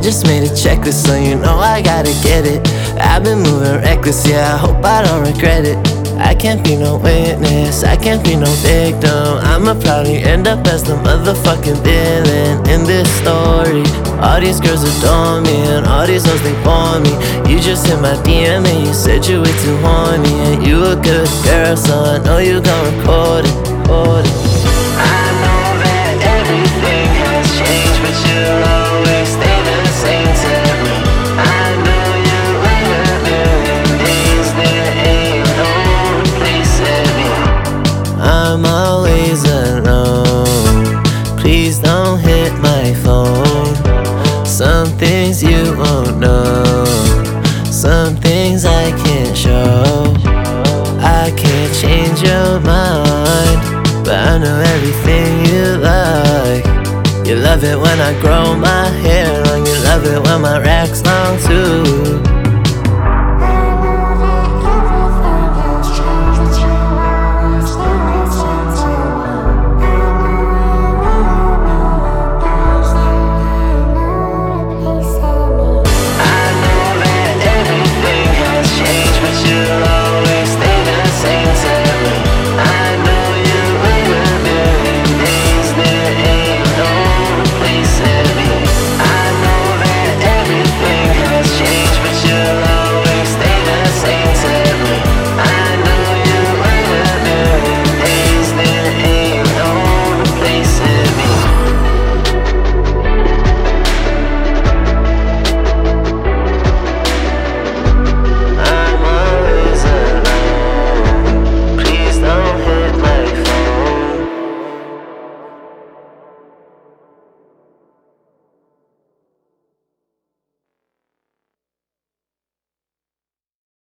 just made a checklist, so you know I gotta get it. I've been moving reckless, yeah, I hope I don't regret it. I can't be no witness, I can't be no victim. I'ma probably end up as the motherfucking villain in this story. All these girls adore me, and all these hoes, they bore me. You just hit my DM and you said you were too horny, and you a good girl, so I know you gon' record it. I know that everything has changed, but you'll always stay the same to me. I know you in a million days, there ain't no replacing me. I'm always alone, please don't hit my phone. Some things you won't know, some things I can't show. I can't change your mind, but I know everything you like. You love it when I grow my hair long, you love it when my rack's long too.